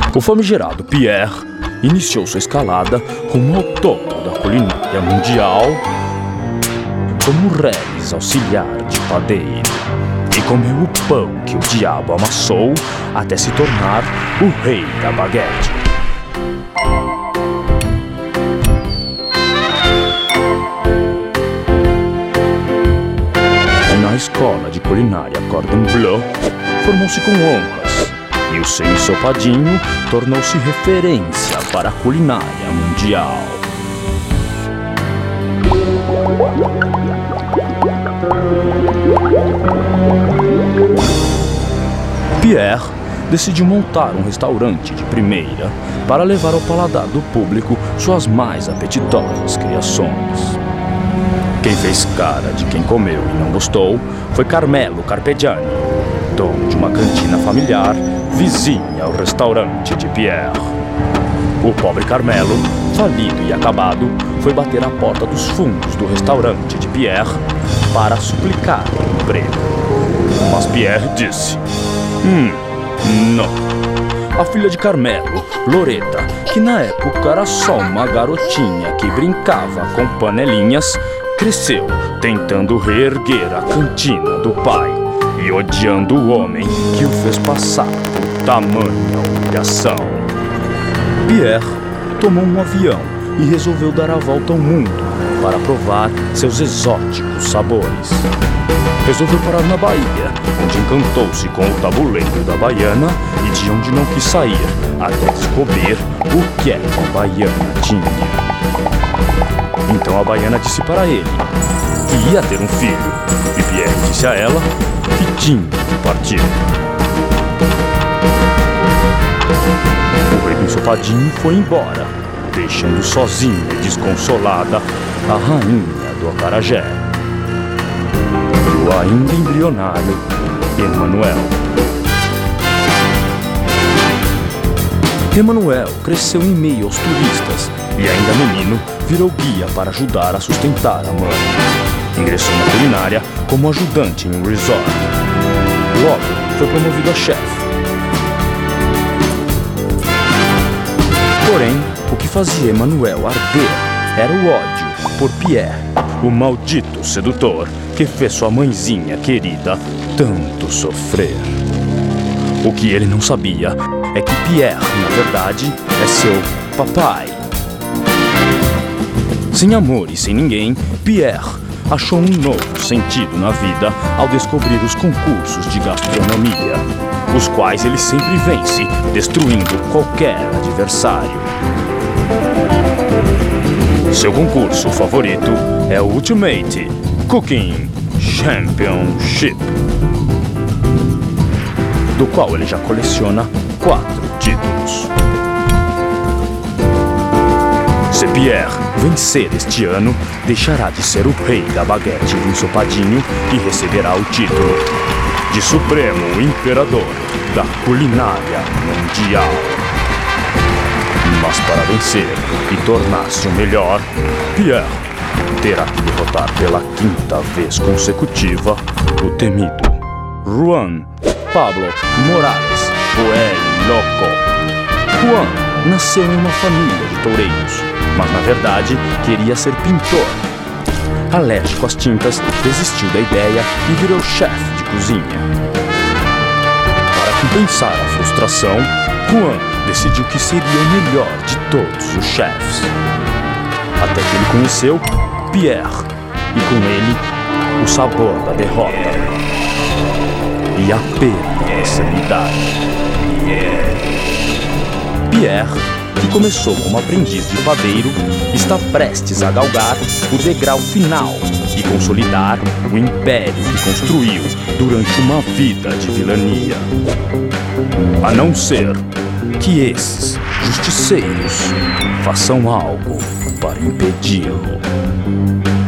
O famigerado Pierre iniciou sua escalada rumo ao topo da culinária mundial como reles auxiliar de padeiro e comeu o pão que o diabo amassou até se tornar o rei da baguete. Na escola de culinária Cordon Bleu, formou-se com honras e o seu ensopadinho tornou-se referência para a culinária mundial. Pierre decidiu montar um restaurante de primeira para levar ao paladar do público suas mais apetitosas criações. Quem fez cara de quem comeu e não gostou foi Carmelo Carpegiani, dono de uma cantina familiar vizinha ao restaurante de Pierre. O pobre Carmelo, falido e acabado, foi bater à porta dos fundos do restaurante de Pierre para suplicar um emprego. Mas Pierre disse: não. A filha de Carmelo, Loreta, que na época era só uma garotinha que brincava com panelinhas, cresceu tentando reerguer a cantina do pai e odiando o homem que o fez passar por tamanha humilhação. Pierre tomou um avião e resolveu dar a volta ao mundo para provar seus exóticos sabores. Resolveu parar na Bahia, onde encantou-se com o tabuleiro da baiana e de onde não quis sair até descobrir o que é que a baiana tinha. Então a baiana disse para ele que ia ter um filho e Pierre disse a ela que tinha de partir. O rei do ensopadinho foi embora, deixando sozinha e desconsolada a rainha do acarajé e o ainda embrionário Emanuel. Emanuel cresceu em meio aos turistas e ainda menino virou guia para ajudar a sustentar a mãe. Ingressou na culinária como ajudante em um resort. Logo foi promovido a chefe. Porém, o que fazia Emanuel arder era o ódio por Pierre, o maldito sedutor que fez sua mãezinha querida tanto sofrer. O que ele não sabia é que Pierre, na verdade, é seu papai. Sem amor e sem ninguém, Pierre achou um novo sentido na vida ao descobrir os concursos de gastronomia, os quais ele sempre vence, destruindo qualquer adversário. Seu concurso favorito é o Ultimate Cooking Championship, do qual ele já coleciona 4 títulos. Se Pierre vencer este ano, deixará de ser o rei da baguete do ensopadinho e receberá o título de Supremo Imperador da Culinária Mundial. Mas para vencer e tornar-se o melhor, Pierre terá que derrotar pela 5ª vez consecutiva o temido Juan Pablo Morales, o El Loco. Juan nasceu em uma família de toureiros, mas na verdade queria ser pintor. Alérgico às tintas, desistiu da ideia e virou chefe de cozinha. Para compensar a frustração, Juan decidiu que seria o melhor de todos os chefes. Até que ele conheceu Pierre e com ele o sabor da derrota e a perda da sanidade. Pierre, que começou como aprendiz de padeiro, está prestes a galgar o degrau final e consolidar o império que construiu durante uma vida de vilania. A não ser que esses justiceiros façam algo para impedi-lo.